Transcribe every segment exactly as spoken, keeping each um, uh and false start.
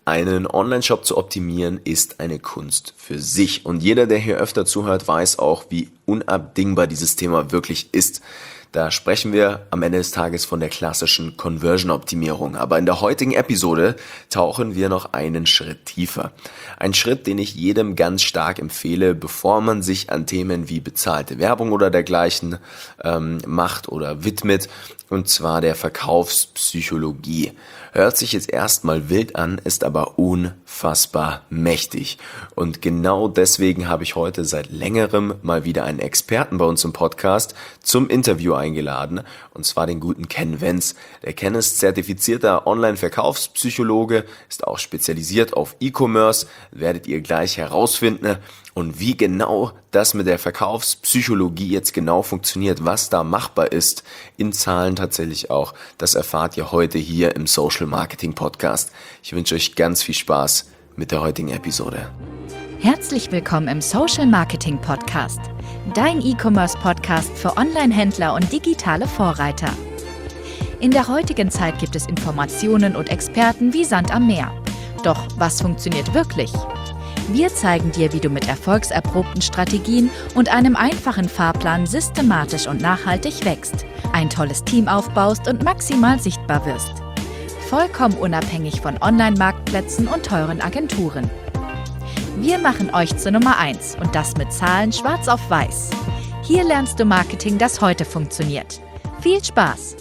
Einen Online-Shop zu optimieren ist eine Kunst für sich. Und jeder, der hier öfter zuhört, weiß auch, wie unabdingbar dieses Thema wirklich ist. Da sprechen wir am Ende des Tages von der klassischen Conversion-Optimierung. Aber in der heutigen Episode tauchen wir noch einen Schritt tiefer. Ein Schritt, den ich jedem ganz stark empfehle, bevor man sich an Themen wie bezahlte Werbung oder dergleichen ähm, macht oder widmet. Und zwar der Verkaufspsychologie. Hört sich jetzt erstmal wild an, ist aber unfassbar mächtig. Und genau deswegen habe ich heute seit längerem mal wieder einen Experten bei uns im Podcast zum Interview eingeladen. Und zwar den guten Ken Wenz. Der Ken ist zertifizierter Online-Verkaufspsychologe, ist auch spezialisiert auf E-Commerce, werdet ihr gleich herausfinden. Und wie genau das mit der Verkaufspsychologie jetzt genau funktioniert, was da machbar ist, in Zahlen tatsächlich auch, das erfahrt ihr heute hier im Social Marketing Podcast. Ich wünsche euch ganz viel Spaß mit der heutigen Episode. Herzlich willkommen im Social Marketing Podcast, dein E-Commerce Podcast für Online-Händler und digitale Vorreiter. In der heutigen Zeit gibt es Informationen und Experten wie Sand am Meer. Doch was funktioniert wirklich? Wir zeigen dir, wie du mit erfolgserprobten Strategien und einem einfachen Fahrplan systematisch und nachhaltig wächst, ein tolles Team aufbaust und maximal sichtbar wirst. Vollkommen unabhängig von Online-Marktplätzen und teuren Agenturen. Wir machen euch zur Nummer eins und das mit Zahlen schwarz auf weiß. Hier lernst du Marketing, das heute funktioniert. Viel Spaß!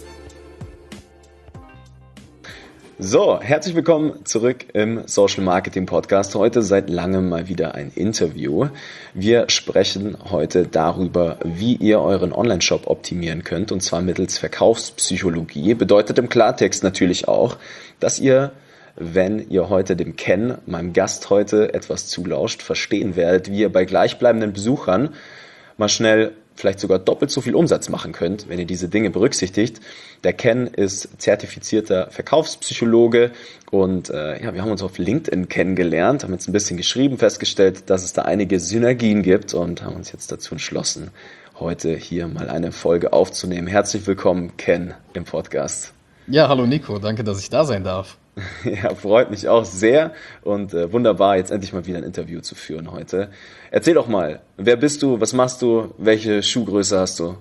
So, herzlich willkommen zurück im Social Marketing Podcast. Heute seit langem mal wieder ein Interview. Wir sprechen heute darüber, wie ihr euren Online-Shop optimieren könnt, und zwar mittels Verkaufspsychologie. Bedeutet im Klartext natürlich auch, dass ihr, wenn ihr heute dem Ken, meinem Gast heute, etwas zulauscht, verstehen werdet, wie ihr bei gleichbleibenden Besuchern mal schnell vielleicht sogar doppelt so viel Umsatz machen könnt, wenn ihr diese Dinge berücksichtigt. Der Ken ist zertifizierter Verkaufspsychologe und äh, ja, wir haben uns auf LinkedIn kennengelernt, haben jetzt ein bisschen geschrieben, festgestellt, dass es da einige Synergien gibt und haben uns jetzt dazu entschlossen, heute hier mal eine Folge aufzunehmen. Herzlich willkommen, Ken, im Podcast. Ja, hallo Nico, danke, dass ich da sein darf. Ja, freut mich auch sehr und äh, wunderbar, jetzt endlich mal wieder ein Interview zu führen heute. Erzähl doch mal, wer bist du, was machst du, welche Schuhgröße hast du?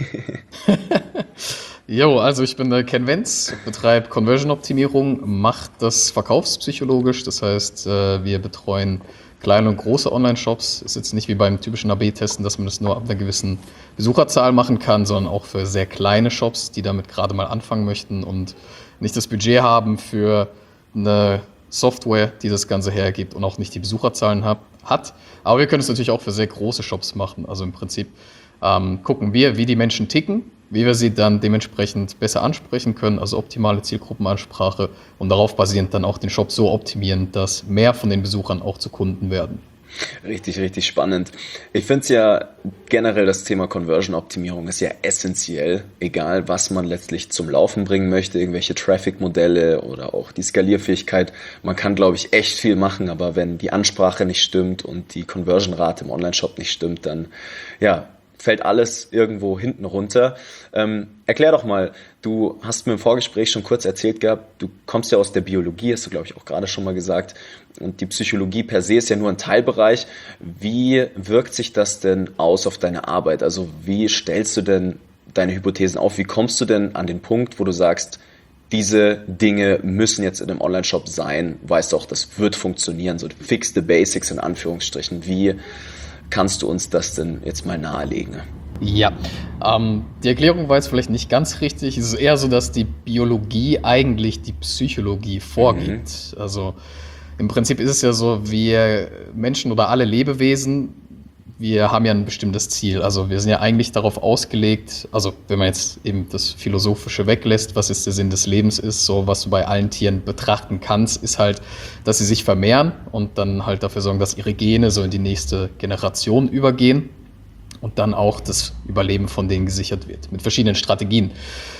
Jo, also ich bin der Ken Wenz, betreibe Conversion-Optimierung, mache das verkaufspsychologisch, das heißt, äh, wir betreuen kleine und große Online-Shops. Ist jetzt nicht wie beim typischen A B testen, dass man das nur ab einer gewissen Besucherzahl machen kann, sondern auch für sehr kleine Shops, die damit gerade mal anfangen möchten und nicht das Budget haben für eine Software, die das Ganze hergibt und auch nicht die Besucherzahlen hab, hat. Aber wir können es natürlich auch für sehr große Shops machen. Also im Prinzip ähm, gucken wir, wie die Menschen ticken, wie wir sie dann dementsprechend besser ansprechen können, also optimale Zielgruppenansprache und darauf basierend dann auch den Shop so optimieren, dass mehr von den Besuchern auch zu Kunden werden. Richtig, richtig spannend. Ich finde es ja generell, das Thema Conversion-Optimierung ist ja essentiell, egal was man letztlich zum Laufen bringen möchte, irgendwelche Traffic-Modelle oder auch die Skalierfähigkeit. Man kann, glaube ich, echt viel machen, aber wenn die Ansprache nicht stimmt und die Conversion-Rate im Online-Shop nicht stimmt, dann ja, fällt alles irgendwo hinten runter. Ähm, erklär doch mal, du hast mir im Vorgespräch schon kurz erzählt gehabt, du kommst ja aus der Biologie, hast du, glaube ich, auch gerade schon mal gesagt. Und die Psychologie per se ist ja nur ein Teilbereich. Wie wirkt sich das denn aus auf deine Arbeit? Also wie stellst du denn deine Hypothesen auf? Wie kommst du denn an den Punkt, wo du sagst, diese Dinge müssen jetzt in einem Online-Shop sein? Weißt du auch, das wird funktionieren, so fix the basics in Anführungsstrichen. Wie kannst du uns das denn jetzt mal nahelegen? Ja, ähm, die Erklärung war jetzt vielleicht nicht ganz richtig. Es ist eher so, dass die Biologie eigentlich die Psychologie vorgibt. Mhm. Also im Prinzip ist es ja so, wir Menschen oder alle Lebewesen, wir haben ja ein bestimmtes Ziel. Also wir sind ja eigentlich darauf ausgelegt, also wenn man jetzt eben das Philosophische weglässt, was jetzt der Sinn des Lebens ist, so was du bei allen Tieren betrachten kannst, ist halt, dass sie sich vermehren und dann halt dafür sorgen, dass ihre Gene so in die nächste Generation übergehen und dann auch das Überleben von denen gesichert wird, mit verschiedenen Strategien.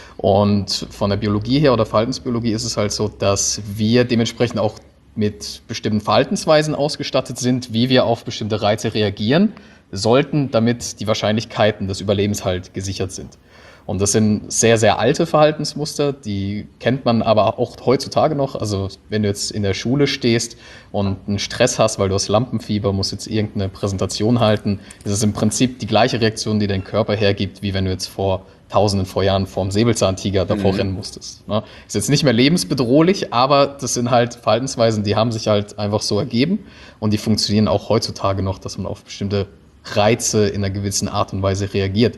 Und von der Biologie her oder Verhaltensbiologie ist es halt so, dass wir dementsprechend auch mit bestimmten Verhaltensweisen ausgestattet sind, wie wir auf bestimmte Reize reagieren sollten, damit die Wahrscheinlichkeiten des Überlebens halt gesichert sind. Und das sind sehr, sehr alte Verhaltensmuster, die kennt man aber auch heutzutage noch. Also wenn du jetzt in der Schule stehst und einen Stress hast, weil du hast Lampenfieber, musst jetzt irgendeine Präsentation halten, ist es im Prinzip die gleiche Reaktion, die dein Körper hergibt, wie wenn du jetzt vor Tausenden vor Jahren vorm Säbelzahntiger davor mhm. rennen musstest. Ne? Ist jetzt nicht mehr lebensbedrohlich, aber das sind halt Verhaltensweisen, die haben sich halt einfach so ergeben und die funktionieren auch heutzutage noch, dass man auf bestimmte Reize in einer gewissen Art und Weise reagiert.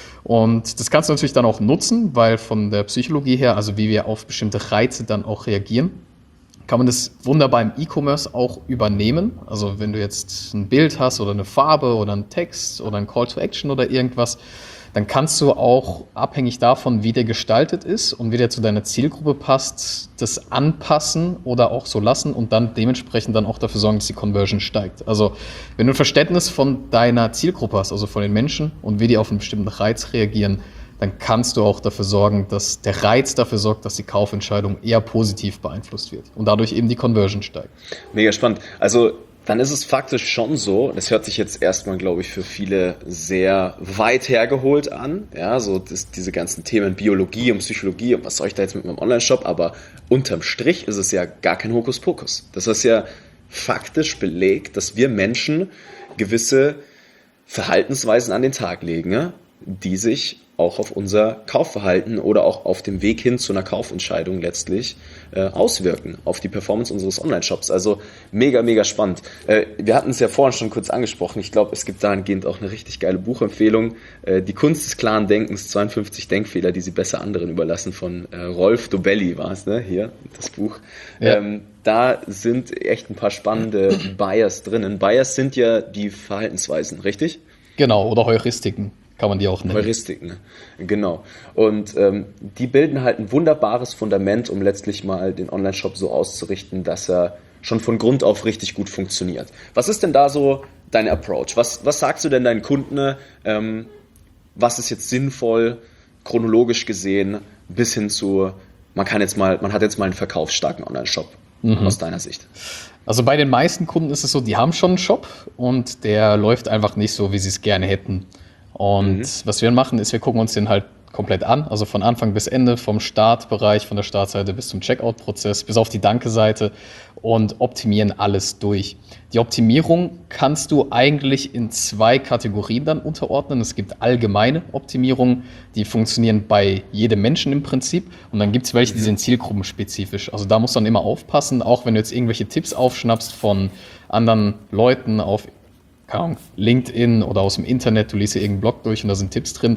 Und das kannst du natürlich dann auch nutzen, weil von der Psychologie her, also wie wir auf bestimmte Reize dann auch reagieren, kann man das wunderbar im E-Commerce auch übernehmen. Also wenn du jetzt ein Bild hast oder eine Farbe oder einen Text oder ein Call to Action oder irgendwas, dann kannst du auch abhängig davon, wie der gestaltet ist und wie der zu deiner Zielgruppe passt, das anpassen oder auch so lassen und dann dementsprechend dann auch dafür sorgen, dass die Conversion steigt. Also wenn du ein Verständnis von deiner Zielgruppe hast, also von den Menschen und wie die auf einen bestimmten Reiz reagieren, dann kannst du auch dafür sorgen, dass der Reiz dafür sorgt, dass die Kaufentscheidung eher positiv beeinflusst wird und dadurch eben die Conversion steigt. Mega spannend. Also dann ist es faktisch schon so, das hört sich jetzt erstmal, glaube ich, für viele sehr weit hergeholt an, ja, so das, diese ganzen Themen Biologie und Psychologie und was soll ich da jetzt mit meinem Online-Shop, aber unterm Strich ist es ja gar kein Hokuspokus. Das ist ja faktisch belegt, dass wir Menschen gewisse Verhaltensweisen an den Tag legen, ja, die sich auch auf unser Kaufverhalten oder auch auf dem Weg hin zu einer Kaufentscheidung letztlich äh, auswirken, auf die Performance unseres Online-Shops. Also mega, mega spannend. Äh, wir hatten es ja vorhin schon kurz angesprochen. Ich glaube, es gibt dahingehend auch eine richtig geile Buchempfehlung. Äh, Die Kunst des klaren Denkens, zweiundfünfzig Denkfehler, die Sie besser anderen überlassen, von äh, Rolf Dobelli war es, ne? Hier, das Buch. Ja. Ähm, da sind echt ein paar spannende Bias drinnen. Bias sind ja die Verhaltensweisen, richtig? Genau, oder Heuristiken. Kann man die auch nennen. Heuristiken, genau. Und ähm, die bilden halt ein wunderbares Fundament, um letztlich mal den Online-Shop so auszurichten, dass er schon von Grund auf richtig gut funktioniert. Was ist denn da so dein Approach? Was, was sagst du denn deinen Kunden? Ähm, was ist jetzt sinnvoll, chronologisch gesehen, bis hin zu, man kann jetzt mal, man hat jetzt mal einen verkaufsstarken Online-Shop, mhm. aus deiner Sicht? Also bei den meisten Kunden ist es so, die haben schon einen Shop und der läuft einfach nicht so, wie sie es gerne hätten. Und mhm. was wir dann machen, ist, wir gucken uns den halt komplett an, also von Anfang bis Ende, vom Startbereich, von der Startseite bis zum Checkout-Prozess, bis auf die Danke-Seite und optimieren alles durch. Die Optimierung kannst du eigentlich in zwei Kategorien dann unterordnen. Es gibt allgemeine Optimierungen, die funktionieren bei jedem Menschen im Prinzip und dann gibt es welche, die sind zielgruppenspezifisch. Also da musst du dann immer aufpassen, auch wenn du jetzt irgendwelche Tipps aufschnappst von anderen Leuten auf keine Ahnung, LinkedIn oder aus dem Internet, du liest hier irgendeinen Blog durch und da sind Tipps drin.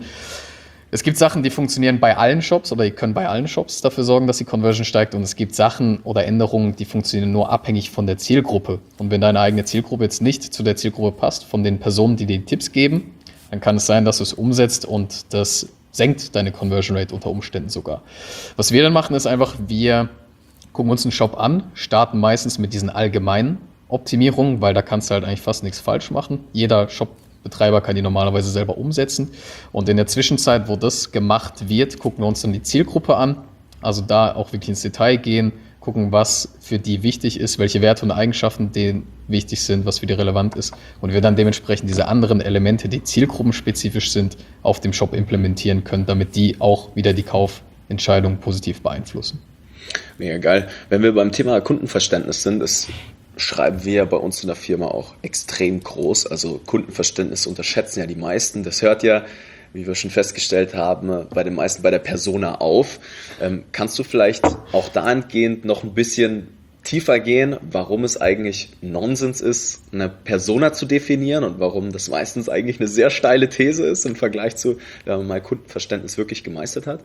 Es gibt Sachen, die funktionieren bei allen Shops oder die können bei allen Shops dafür sorgen, dass die Conversion steigt und es gibt Sachen oder Änderungen, die funktionieren nur abhängig von der Zielgruppe. Und wenn deine eigene Zielgruppe jetzt nicht zu der Zielgruppe passt, von den Personen, die dir die Tipps geben, dann kann es sein, dass du es umsetzt und das senkt deine Conversion Rate unter Umständen sogar. Was wir dann machen, ist einfach, wir gucken uns einen Shop an, starten meistens mit diesen allgemeinen Optimierung, weil da kannst du halt eigentlich fast nichts falsch machen. Jeder Shop-Betreiber kann die normalerweise selber umsetzen. Und in der Zwischenzeit, wo das gemacht wird, gucken wir uns dann die Zielgruppe an. Also da auch wirklich ins Detail gehen, gucken, was für die wichtig ist, welche Werte und Eigenschaften denen wichtig sind, was für die relevant ist. Und wir dann dementsprechend diese anderen Elemente, die zielgruppenspezifisch sind, auf dem Shop implementieren können, damit die auch wieder die Kaufentscheidung positiv beeinflussen. Mega geil. Wenn wir beim Thema Kundenverständnis sind, ist schreiben wir bei uns in der Firma auch extrem groß. Also Kundenverständnis unterschätzen ja die meisten. Das hört ja, wie wir schon festgestellt haben, bei den meisten bei der Persona auf. Ähm, kannst du vielleicht auch dahingehend noch ein bisschen tiefer gehen, warum es eigentlich Nonsens ist, eine Persona zu definieren und warum das meistens eigentlich eine sehr steile These ist im Vergleich zu, wenn man mal Kundenverständnis wirklich gemeistert hat?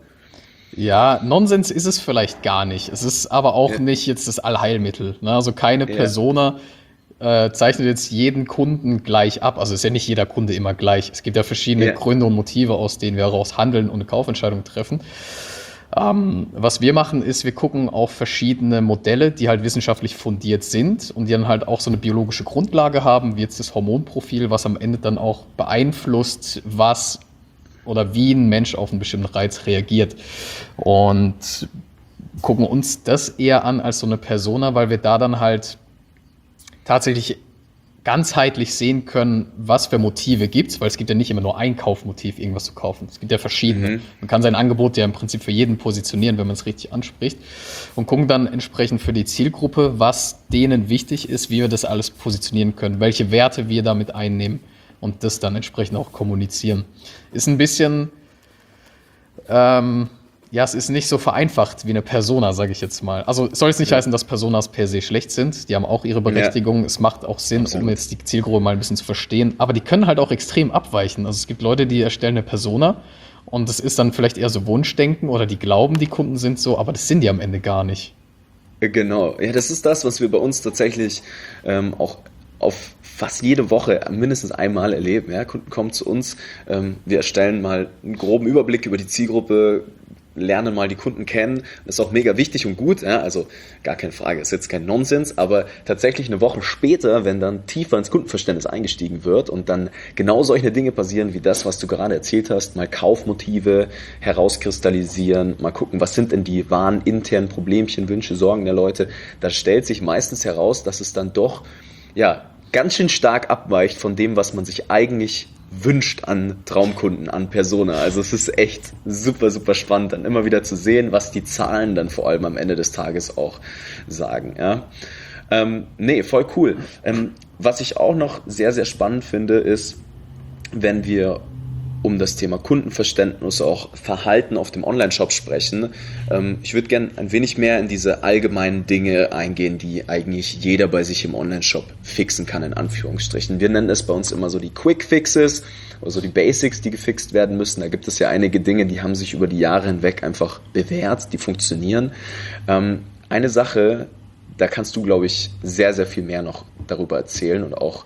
Ja, Nonsens ist es vielleicht gar nicht. Es ist aber auch ja. nicht jetzt das Allheilmittel. Ne? Also keine ja. Persona äh, zeichnet jetzt jeden Kunden gleich ab. Also ist ja nicht jeder Kunde immer gleich. Es gibt ja verschiedene ja. Gründe und Motive, aus denen wir heraus handeln und eine Kaufentscheidung treffen. Ähm, was wir machen, ist, wir gucken auf verschiedene Modelle, die halt wissenschaftlich fundiert sind und die dann halt auch so eine biologische Grundlage haben, wie jetzt das Hormonprofil, was am Ende dann auch beeinflusst, was oder wie ein Mensch auf einen bestimmten Reiz reagiert. Und gucken uns das eher an als so eine Persona, weil wir da dann halt tatsächlich ganzheitlich sehen können, was für Motive gibt es, weil es gibt ja nicht immer nur ein Kaufmotiv, irgendwas zu kaufen. Es gibt ja verschiedene. Mhm. Man kann sein Angebot ja im Prinzip für jeden positionieren, wenn man es richtig anspricht, und gucken dann entsprechend für die Zielgruppe, was denen wichtig ist, wie wir das alles positionieren können, welche Werte wir damit einnehmen und das dann entsprechend auch kommunizieren. Ist ein bisschen... Ähm, Ja, es ist nicht so vereinfacht wie eine Persona, sage ich jetzt mal. Also es soll jetzt nicht ja. heißen, dass Personas per se schlecht sind. Die haben auch ihre Berechtigung. Ja. Es macht auch Sinn, Absolut. um jetzt die Zielgruppe mal ein bisschen zu verstehen. Aber die können halt auch extrem abweichen. Also es gibt Leute, die erstellen eine Persona und das ist dann vielleicht eher so Wunschdenken oder die glauben, die Kunden sind so, aber das sind die am Ende gar nicht. Genau. Ja, das ist das, was wir bei uns tatsächlich ähm, auch auf fast jede Woche mindestens einmal erleben. Ja, Kunden kommen zu uns, ähm, wir erstellen mal einen groben Überblick über die Zielgruppe, lernen mal die Kunden kennen. Das ist auch mega wichtig und gut, ja, also gar keine Frage, ist jetzt kein Nonsens, aber tatsächlich eine Woche später, wenn dann tiefer ins Kundenverständnis eingestiegen wird und dann genau solche Dinge passieren wie das, was du gerade erzählt hast, mal Kaufmotive herauskristallisieren, mal gucken, was sind denn die wahren internen Problemchen, Wünsche, Sorgen der Leute, da stellt sich meistens heraus, dass es dann doch ja ganz schön stark abweicht von dem, was man sich eigentlich wünscht an Traumkunden, an Persona. Also es ist echt super, super spannend, dann immer wieder zu sehen, was die Zahlen dann vor allem am Ende des Tages auch sagen. Ja? Ähm, nee, voll cool. Ähm, was ich auch noch sehr, sehr spannend finde, ist, wenn wir um das Thema Kundenverständnis, auch Verhalten auf dem Online-Shop sprechen. Ähm, ich würde gerne ein wenig mehr in diese allgemeinen Dinge eingehen, die eigentlich jeder bei sich im Online-Shop fixen kann, in Anführungsstrichen. Wir nennen es bei uns immer so die Quick Fixes, also die Basics, die gefixt werden müssen. Da gibt es ja einige Dinge, die haben sich über die Jahre hinweg einfach bewährt, die funktionieren. Ähm, eine Sache, da kannst du, glaube ich, sehr, sehr viel mehr noch darüber erzählen und auch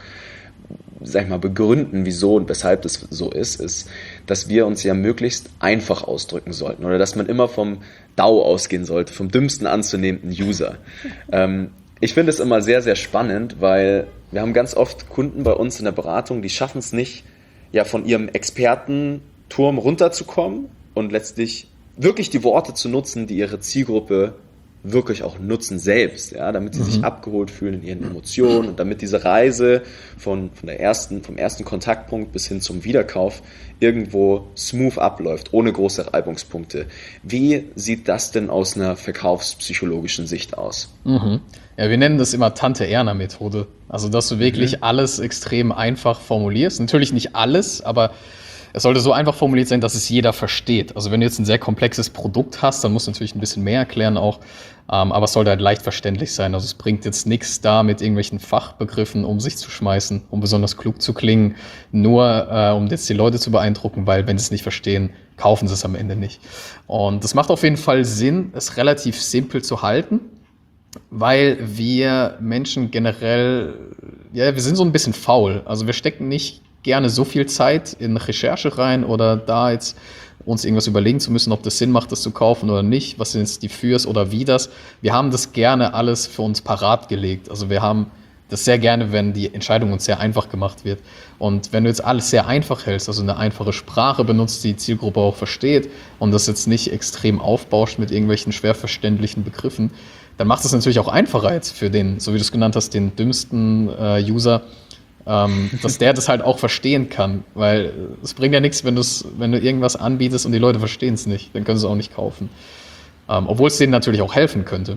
sag ich mal, begründen, wieso und weshalb das so ist, ist, dass wir uns ja möglichst einfach ausdrücken sollten oder dass man immer vom D A U ausgehen sollte, vom dümmsten anzunehmenden User. ähm, ich finde es immer sehr, sehr spannend, weil wir haben ganz oft Kunden bei uns in der Beratung, die schaffen es nicht, ja, von ihrem Expertenturm runterzukommen und letztlich wirklich die Worte zu nutzen, die ihre Zielgruppe wirklich auch nutzen selbst, ja, damit sie mhm. sich abgeholt fühlen in ihren Emotionen und damit diese Reise von, von der ersten, vom ersten Kontaktpunkt bis hin zum Wiederkauf irgendwo smooth abläuft, ohne große Reibungspunkte. Wie sieht das denn aus einer verkaufspsychologischen Sicht aus? Mhm. Ja, wir nennen das immer Tante-Erna-Methode. Also, dass du wirklich mhm. alles extrem einfach formulierst. Natürlich nicht alles, aber es sollte so einfach formuliert sein, dass es jeder versteht. Also wenn du jetzt ein sehr komplexes Produkt hast, dann musst du natürlich ein bisschen mehr erklären auch, ähm, aber es sollte halt leicht verständlich sein. Also es bringt jetzt nichts da, mit irgendwelchen Fachbegriffen um sich zu schmeißen, um besonders klug zu klingen, nur äh, um jetzt die Leute zu beeindrucken, weil wenn sie es nicht verstehen, kaufen sie es am Ende nicht. Und das macht auf jeden Fall Sinn, es relativ simpel zu halten, weil wir Menschen generell, ja, wir sind so ein bisschen faul. Also wir stecken nicht gerne so viel Zeit in Recherche rein oder da jetzt uns irgendwas überlegen zu müssen, ob das Sinn macht, das zu kaufen oder nicht, was sind jetzt die Fürs oder Widers. Wir haben das gerne alles für uns parat gelegt. Also wir haben das sehr gerne, wenn die Entscheidung uns sehr einfach gemacht wird. Und wenn du jetzt alles sehr einfach hältst, also eine einfache Sprache benutzt, die die Zielgruppe auch versteht und das jetzt nicht extrem aufbauscht mit irgendwelchen schwer verständlichen Begriffen, dann macht es natürlich auch einfacher jetzt für den, so wie du es genannt hast, den dümmsten äh, User, Ähm, dass der das halt auch verstehen kann, weil es bringt ja nichts, wenn, wenn du irgendwas anbietest und die Leute verstehen es nicht, dann können sie es auch nicht kaufen. Ähm, obwohl es denen natürlich auch helfen könnte.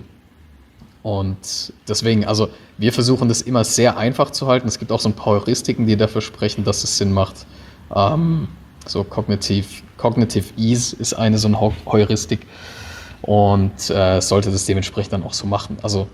Und deswegen, also wir versuchen das immer sehr einfach zu halten. Es gibt auch so ein paar Heuristiken, die dafür sprechen, dass es Sinn macht. Ähm, so Cognitive, Cognitive Ease ist eine so eine Heuristik und äh, sollte das dementsprechend dann auch so machen. Also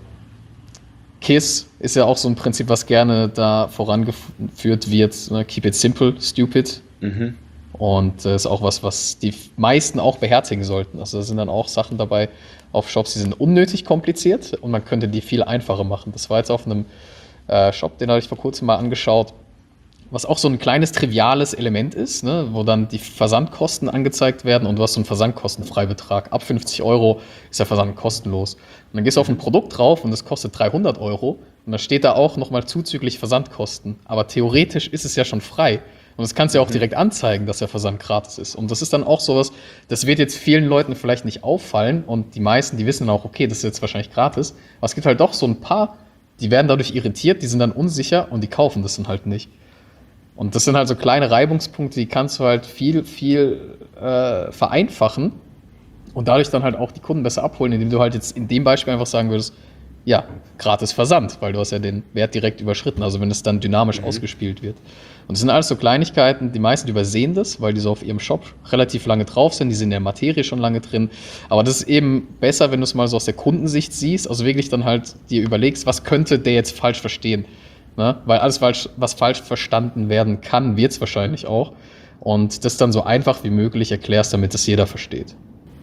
KISS ist ja auch so ein Prinzip, was gerne da vorangeführt wird. Ne? Keep it simple, stupid. Mhm. Und das äh, ist auch was, was die meisten auch beherzigen sollten. Also da sind dann auch Sachen dabei auf Shops, die sind unnötig kompliziert und man könnte die viel einfacher machen. Das war jetzt auf einem äh, Shop, den habe ich vor kurzem mal angeschaut, was auch so ein kleines triviales Element ist, ne? Wo dann die Versandkosten angezeigt werden und du hast so einen Versandkostenfreibetrag. Ab fünfzig Euro ist der Versand kostenlos. Und dann gehst du auf ein Produkt drauf und das kostet dreihundert Euro und da steht da auch nochmal zuzüglich Versandkosten. Aber theoretisch ist es ja schon frei. Und das kannst du ja auch direkt anzeigen, dass der Versand gratis ist. Und das ist dann auch sowas, das wird jetzt vielen Leuten vielleicht nicht auffallen und die meisten, die wissen dann auch, okay, das ist jetzt wahrscheinlich gratis. Aber es gibt halt doch so ein paar, die werden dadurch irritiert, die sind dann unsicher und die kaufen das dann halt nicht. Und das sind halt so kleine Reibungspunkte, die kannst du halt viel, viel äh, vereinfachen und dadurch dann halt auch die Kunden besser abholen, indem du halt jetzt in dem Beispiel einfach sagen würdest, ja, gratis Versand, weil du hast ja den Wert direkt überschritten, also wenn es dann dynamisch mhm. ausgespielt wird. Und das sind alles so Kleinigkeiten, die meisten übersehen das, weil die so auf ihrem Shop relativ lange drauf sind, die sind in der Materie schon lange drin, aber das ist eben besser, wenn du es mal so aus der Kundensicht siehst, also wirklich dann halt dir überlegst, was könnte der jetzt falsch verstehen, ne? Weil alles, falsch, was falsch verstanden werden kann, wird es wahrscheinlich auch und das dann so einfach wie möglich erklärst, damit das jeder versteht.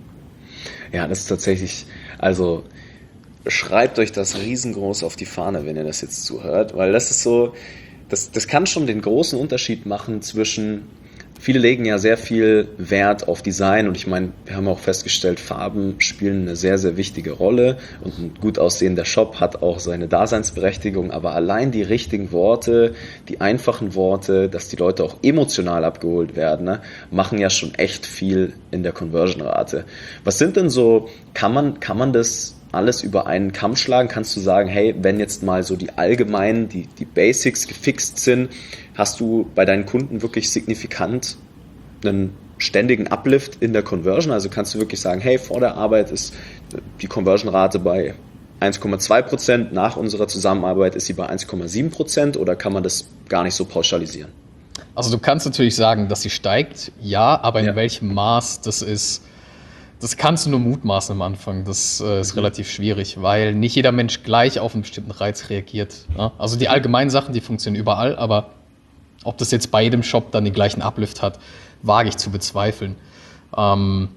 Ja, das ist tatsächlich, also schreibt euch das riesengroß auf die Fahne, wenn ihr das jetzt zuhört, weil das ist so, das, das kann schon den großen Unterschied machen zwischen, viele legen ja sehr viel Wert auf Design und ich meine, wir haben auch festgestellt, Farben spielen eine sehr, sehr wichtige Rolle und ein gut aussehender Shop hat auch seine Daseinsberechtigung, aber allein die richtigen Worte, die einfachen Worte, dass die Leute auch emotional abgeholt werden, ne, machen ja schon echt viel in der Conversion-Rate. Was sind denn so, kann man, kann man das alles über einen Kamm schlagen? Kannst du sagen, hey, wenn jetzt mal so die allgemeinen, die, die Basics gefixt sind, hast du bei deinen Kunden wirklich signifikant einen ständigen Uplift in der Conversion? Also kannst du wirklich sagen, hey, vor der Arbeit ist die Conversion-Rate bei eins Komma zwei Prozent, nach unserer Zusammenarbeit ist sie bei eins Komma sieben Prozent oder kann man das gar nicht so pauschalisieren? Also du kannst natürlich sagen, dass sie steigt, ja, aber in ja. welchem Maß, das ist Das kannst du nur mutmaßen am Anfang. Das äh, ist mhm. relativ schwierig, weil nicht jeder Mensch gleich auf einen bestimmten Reiz reagiert. Ja? Also die allgemeinen Sachen, die funktionieren überall, aber ob das jetzt bei jedem Shop dann den gleichen Uplift hat, wage ich zu bezweifeln. Ähm,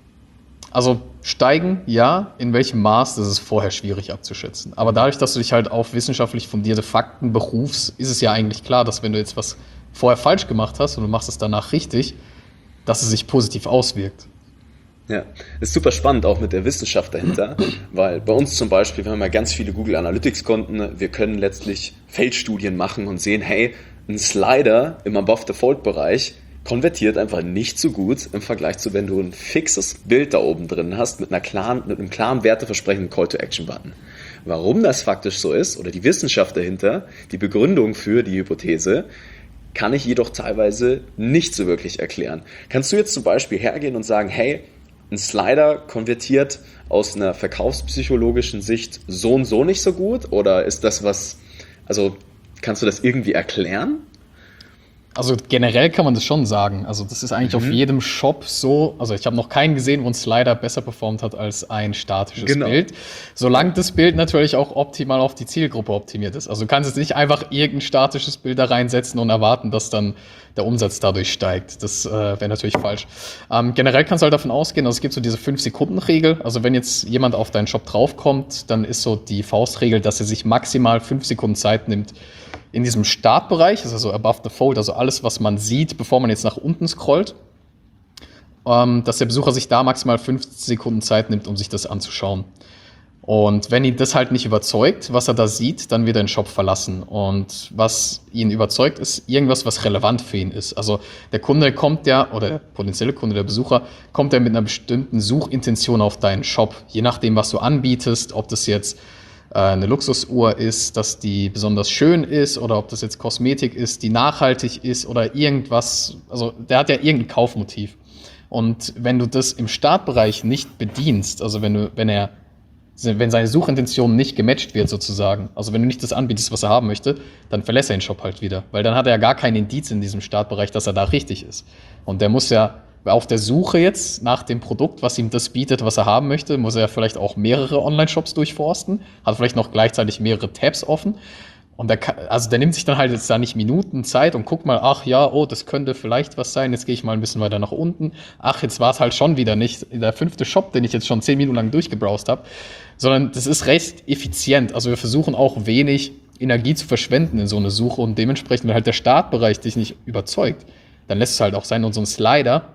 also steigen, ja, in welchem Maß, das ist vorher schwierig abzuschätzen. Aber dadurch, dass du dich halt auf wissenschaftlich fundierte Fakten berufst, ist es ja eigentlich klar, dass wenn du jetzt was vorher falsch gemacht hast und du machst es danach richtig, dass es sich positiv auswirkt. Ja, ist super spannend, auch mit der Wissenschaft dahinter, weil bei uns zum Beispiel, wir haben ja ganz viele Google Analytics-Konten, wir können letztlich Feldstudien machen und sehen, hey, ein Slider im Above-the-Fold-Bereich konvertiert einfach nicht so gut im Vergleich zu, wenn du ein fixes Bild da oben drin hast mit einer klaren, mit einem klaren werteversprechenden Call-to-Action-Button. Warum das faktisch so ist oder die Wissenschaft dahinter, die Begründung für die Hypothese, kann ich jedoch teilweise nicht so wirklich erklären. Kannst du jetzt zum Beispiel hergehen und sagen, hey, ein Slider konvertiert aus einer verkaufspsychologischen Sicht so und so nicht so gut? Oder ist das was, also kannst du das irgendwie erklären? Also generell kann man das schon sagen. Also das ist eigentlich mhm. auf jedem Shop so. Also ich habe noch keinen gesehen, wo ein Slider besser performt hat als ein statisches genau. Bild. Solange das Bild natürlich auch optimal auf die Zielgruppe optimiert ist. Also du kannst jetzt nicht einfach irgendein statisches Bild da reinsetzen und erwarten, dass dann der Umsatz dadurch steigt. Das äh, wäre natürlich falsch. Ähm, generell kannst du halt davon ausgehen, also es gibt so diese fünf Sekunden Regel. Also wenn jetzt jemand auf deinen Shop draufkommt, dann ist so die Faustregel, dass er sich maximal fünf Sekunden Zeit nimmt, in diesem Startbereich, das ist also above the fold, also alles, was man sieht, bevor man jetzt nach unten scrollt, ähm, dass der Besucher sich da maximal fünfzehn Sekunden Zeit nimmt, um sich das anzuschauen. Und wenn ihn das halt nicht überzeugt, was er da sieht, dann wird er den Shop verlassen. Und was ihn überzeugt, ist irgendwas, was relevant für ihn ist. Also der Kunde kommt ja, oder der potenzielle Kunde, der Besucher, kommt ja mit einer bestimmten Suchintention auf deinen Shop. Je nachdem, was du anbietest, ob das jetzt eine Luxusuhr ist, dass die besonders schön ist oder ob das jetzt Kosmetik ist, die nachhaltig ist oder irgendwas, also der hat ja irgendein Kaufmotiv. Und wenn du das im Startbereich nicht bedienst, also wenn du, wenn er, wenn seine Suchintention nicht gematcht wird sozusagen, also wenn du nicht das anbietest, was er haben möchte, dann verlässt er den Shop halt wieder, weil dann hat er ja gar keinen Indiz in diesem Startbereich, dass er da richtig ist. Und der muss ja auf der Suche jetzt nach dem Produkt, was ihm das bietet, was er haben möchte, muss er vielleicht auch mehrere Online-Shops durchforsten, hat vielleicht noch gleichzeitig mehrere Tabs offen. Und der, kann, also der nimmt sich dann halt jetzt da nicht Minuten Zeit und guckt mal, ach ja, oh, das könnte vielleicht was sein, jetzt gehe ich mal ein bisschen weiter nach unten. Ach, jetzt war es halt schon wieder nicht der fünfte Shop, den ich jetzt schon zehn Minuten lang durchgebrowst habe, sondern das ist recht effizient. Also wir versuchen auch wenig Energie zu verschwenden in so eine Suche und dementsprechend, wenn halt der Startbereich dich nicht überzeugt, dann lässt es halt auch sein, und so ein Slider,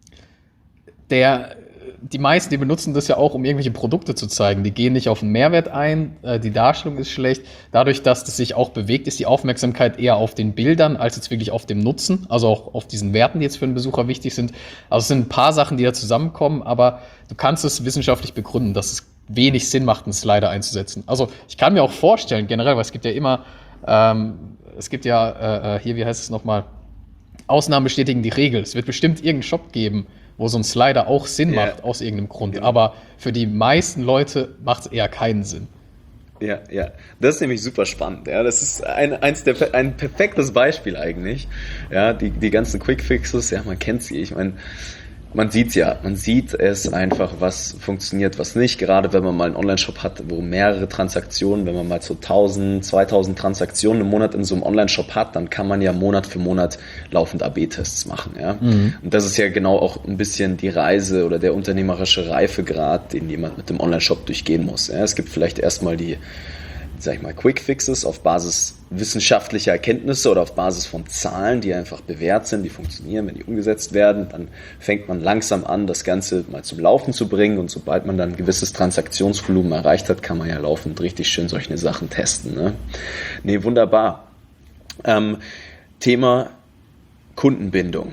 der, die meisten, die benutzen das ja auch, um irgendwelche Produkte zu zeigen. Die gehen nicht auf den Mehrwert ein, äh, die Darstellung ist schlecht. Dadurch, dass das sich auch bewegt, ist die Aufmerksamkeit eher auf den Bildern, als jetzt wirklich auf dem Nutzen, also auch auf diesen Werten, die jetzt für den Besucher wichtig sind. Also es sind ein paar Sachen, die da zusammenkommen, aber du kannst es wissenschaftlich begründen, dass es wenig Sinn macht, einen Slider einzusetzen. Also ich kann mir auch vorstellen, generell, weil es gibt ja immer, ähm, es gibt ja äh, hier, wie heißt es nochmal, Ausnahmen bestätigen die Regel. Es wird bestimmt irgendeinen Shop geben, wo so ein Slider auch Sinn Ja. macht, aus irgendeinem Grund. Genau. Aber für die meisten Leute macht es eher keinen Sinn. Ja, ja, das ist nämlich super spannend. Ja, das ist ein, eins der, ein perfektes Beispiel eigentlich. Ja, die, die ganzen Quick-Fixes, ja, man kennt sie. Ich meine, man sieht's ja, man sieht es einfach, was funktioniert, was nicht. Gerade wenn man mal einen Online-Shop hat, wo mehrere Transaktionen, wenn man mal so tausend, zweitausend Transaktionen im Monat in so einem Online-Shop hat, dann kann man ja Monat für Monat laufend A B-Tests machen. Ja? Mhm. Und das ist ja genau auch ein bisschen die Reise oder der unternehmerische Reifegrad, den jemand mit dem Online-Shop durchgehen muss. Ja? Es gibt vielleicht erstmal die, sag ich mal, Quick-Fixes auf Basis wissenschaftlicher Erkenntnisse oder auf Basis von Zahlen, die einfach bewährt sind, die funktionieren, wenn die umgesetzt werden. Dann fängt man langsam an, das Ganze mal zum Laufen zu bringen, und sobald man dann ein gewisses Transaktionsvolumen erreicht hat, kann man ja laufend richtig schön solche Sachen testen. Ne, nee, wunderbar. Ähm, Thema Kundenbindung.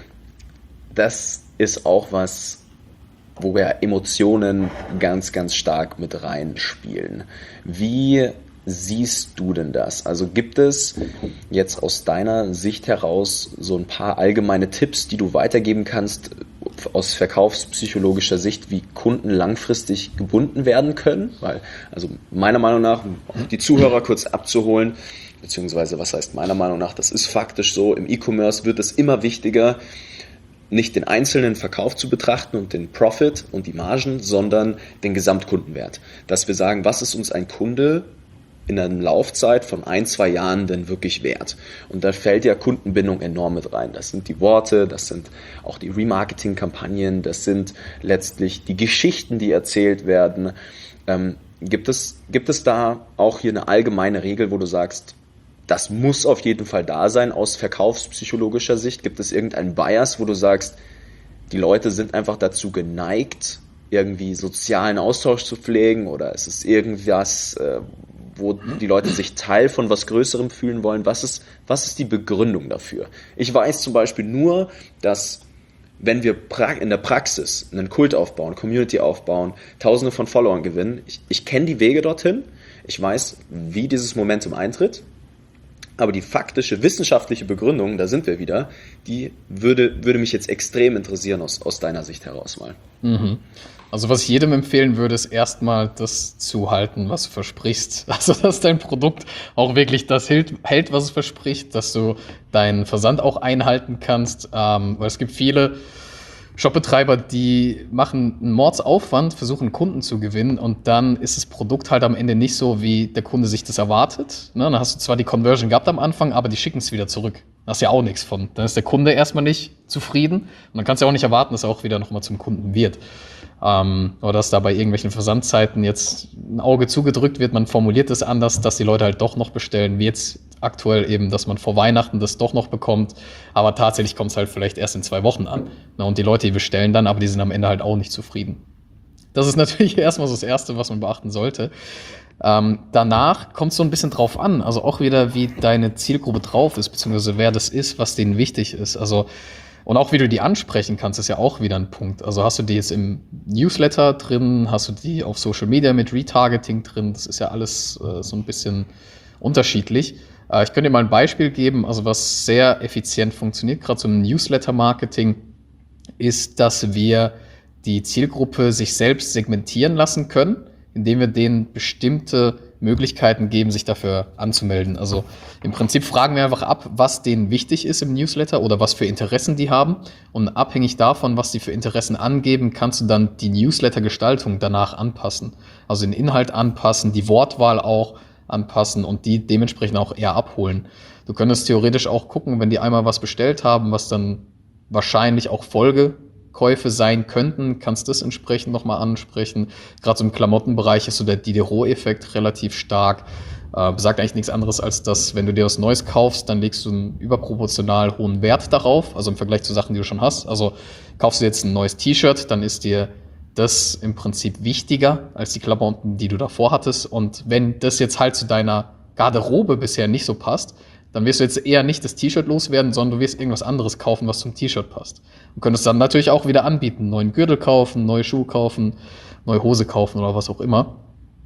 Das ist auch was, wo ja Emotionen ganz, ganz stark mit reinspielen. Wie siehst du denn das? Also gibt es jetzt aus deiner Sicht heraus so ein paar allgemeine Tipps, die du weitergeben kannst aus verkaufspsychologischer Sicht, wie Kunden langfristig gebunden werden können? Weil, also meiner Meinung nach, um die Zuhörer kurz abzuholen, beziehungsweise was heißt meiner Meinung nach, das ist faktisch so, im E-Commerce wird es immer wichtiger, nicht den einzelnen Verkauf zu betrachten und den Profit und die Margen, sondern den Gesamtkundenwert. Dass wir sagen, was ist uns ein Kunde in einer Laufzeit von ein, zwei Jahren denn wirklich wert? Und da fällt ja Kundenbindung enorm mit rein. Das sind die Worte, das sind auch die Remarketing-Kampagnen, das sind letztlich die Geschichten, die erzählt werden. Ähm, gibt es, gibt es da auch hier eine allgemeine Regel, wo du sagst, das muss auf jeden Fall da sein aus verkaufspsychologischer Sicht? Gibt es irgendeinen Bias, wo du sagst, die Leute sind einfach dazu geneigt, irgendwie sozialen Austausch zu pflegen, oder ist es irgendwas, äh, wo die Leute sich Teil von was Größerem fühlen wollen? Was ist, was ist die Begründung dafür? Ich weiß zum Beispiel nur, dass wenn wir in der Praxis einen Kult aufbauen, Community aufbauen, Tausende von Followern gewinnen, ich, ich kenne die Wege dorthin, ich weiß, wie dieses Momentum eintritt, aber die faktische wissenschaftliche Begründung, da sind wir wieder, die würde, würde mich jetzt extrem interessieren aus, aus deiner Sicht heraus mal. Mhm. Also was ich jedem empfehlen würde, ist erstmal das zu halten, was du versprichst. Also dass dein Produkt auch wirklich das hält, hält was es verspricht, dass du deinen Versand auch einhalten kannst. Ähm, weil es gibt viele Shopbetreiber, die machen einen Mordsaufwand, versuchen Kunden zu gewinnen, und dann ist das Produkt halt am Ende nicht so, wie der Kunde sich das erwartet. Ne? Dann hast du zwar die Conversion gehabt am Anfang, aber die schicken es wieder zurück. Da hast du ja auch nichts von. Dann ist der Kunde erstmal nicht zufrieden, und dann kannst du ja auch nicht erwarten, dass er auch wieder nochmal zum Kunden wird. Ähm, oder dass da bei irgendwelchen Versandzeiten jetzt ein Auge zugedrückt wird, man formuliert es anders, dass die Leute halt doch noch bestellen, wie jetzt aktuell eben, dass man vor Weihnachten das doch noch bekommt, aber tatsächlich kommt es halt vielleicht erst in zwei Wochen an. Na, und die Leute, die bestellen dann, aber die sind am Ende halt auch nicht zufrieden. Das ist natürlich erstmal so das Erste, was man beachten sollte. Ähm, danach kommt es so ein bisschen drauf an, also auch wieder, wie deine Zielgruppe drauf ist, beziehungsweise wer das ist, was denen wichtig ist. Also und auch wie du die ansprechen kannst, ist ja auch wieder ein Punkt. Also hast du die jetzt im Newsletter drin, hast du die auf Social Media mit Retargeting drin, das ist ja alles äh, so ein bisschen unterschiedlich. Äh, ich könnte dir mal ein Beispiel geben, also was sehr effizient funktioniert, gerade so im Newsletter-Marketing, ist, dass wir die Zielgruppe sich selbst segmentieren lassen können, indem wir denen bestimmte Möglichkeiten geben, sich dafür anzumelden. Also im Prinzip fragen wir einfach ab, was denen wichtig ist im Newsletter oder was für Interessen die haben. Und abhängig davon, was die für Interessen angeben, kannst du dann die Newsletter-Gestaltung danach anpassen. Also den Inhalt anpassen, die Wortwahl auch anpassen und die dementsprechend auch eher abholen. Du könntest theoretisch auch gucken, wenn die einmal was bestellt haben, was dann wahrscheinlich auch Folgekäufe sein könnten, kannst das entsprechend nochmal ansprechen. Gerade so im Klamottenbereich ist so der Diderot-Effekt relativ stark. Äh, besagt eigentlich nichts anderes, als dass, wenn du dir was Neues kaufst, dann legst du einen überproportional hohen Wert darauf, also im Vergleich zu Sachen, die du schon hast. Also kaufst du jetzt ein neues T-Shirt, dann ist dir das im Prinzip wichtiger als die Klamotten, die du davor hattest. Und wenn das jetzt halt zu deiner Garderobe bisher nicht so passt, dann wirst du jetzt eher nicht das T-Shirt loswerden, sondern du wirst irgendwas anderes kaufen, was zum T-Shirt passt. Und könntest dann natürlich auch wieder anbieten, neuen Gürtel kaufen, neue Schuhe kaufen, neue Hose kaufen oder was auch immer.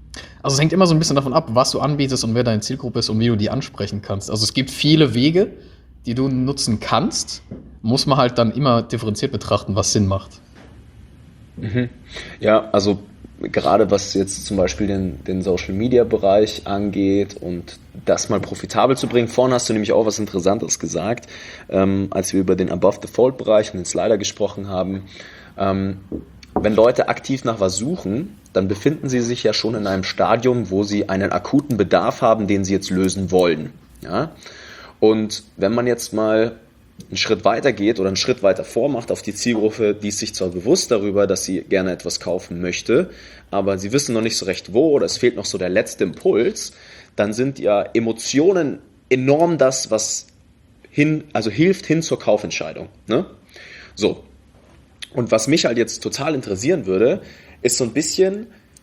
Also es hängt immer so ein bisschen davon ab, was du anbietest und wer deine Zielgruppe ist und wie du die ansprechen kannst. Also es gibt viele Wege, die du nutzen kannst, muss man halt dann immer differenziert betrachten, was Sinn macht. Mhm. Ja, also gerade was jetzt zum Beispiel den, den Social-Media-Bereich angeht und das mal profitabel zu bringen. Vorhin hast du nämlich auch was Interessantes gesagt, ähm, als wir über den Above-the-Fold-Bereich und den Slider gesprochen haben. Ähm, wenn Leute aktiv nach was suchen, dann befinden sie sich ja schon in einem Stadium, wo sie einen akuten Bedarf haben, den sie jetzt lösen wollen. Ja? Und wenn man jetzt mal einen Schritt weiter geht oder einen Schritt weiter vormacht auf die Zielgruppe, die ist sich zwar bewusst darüber, dass sie gerne etwas kaufen möchte, aber sie wissen noch nicht so recht wo oder es fehlt noch so der letzte Impuls, dann sind ja Emotionen enorm das, was hin, also hilft hin zur Kaufentscheidung. Ne? So. Und was mich halt jetzt total interessieren würde, ist so ein bisschen,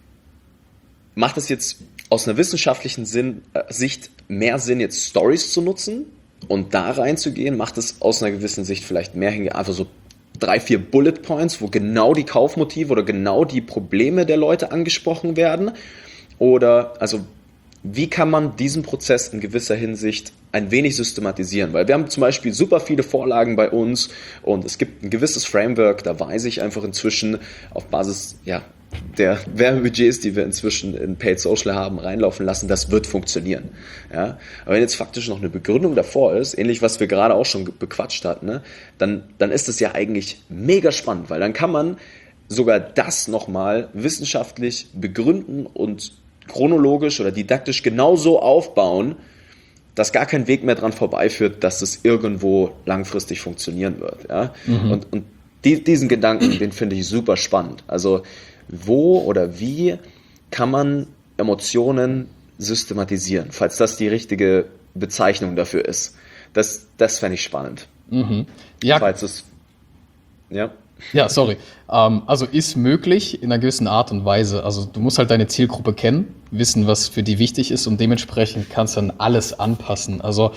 macht es jetzt aus einer wissenschaftlichen Sinn, äh, Sicht mehr Sinn, jetzt Stories zu nutzen und da reinzugehen? Macht es aus einer gewissen Sicht vielleicht mehr hingehen, einfach so drei, vier Bullet Points, wo genau die Kaufmotive oder genau die Probleme der Leute angesprochen werden? Oder, also, wie kann man diesen Prozess in gewisser Hinsicht ein wenig systematisieren? Weil wir haben zum Beispiel super viele Vorlagen bei uns und es gibt ein gewisses Framework, da weiß ich einfach inzwischen auf Basis ja, der Werbebudgets, die wir inzwischen in Paid Social haben, reinlaufen lassen, das wird funktionieren. Ja? Aber wenn jetzt faktisch noch eine Begründung davor ist, ähnlich was wir gerade auch schon bequatscht hatten, ne, dann, dann ist es ja eigentlich mega spannend, weil dann kann man sogar das nochmal wissenschaftlich begründen und chronologisch oder didaktisch genauso aufbauen, dass gar kein Weg mehr dran vorbeiführt, dass es irgendwo langfristig funktionieren wird. Ja? Mhm. Und, und die, diesen Gedanken, den finde ich super spannend. Also wo oder wie kann man Emotionen systematisieren, falls das die richtige Bezeichnung dafür ist. Das, das fände ich spannend. Mhm. Ja. Falls es, ja. Ja, sorry. Ähm, also ist möglich in einer gewissen Art und Weise. Also du musst halt deine Zielgruppe kennen, wissen, was für die wichtig ist und dementsprechend kannst du dann alles anpassen. Also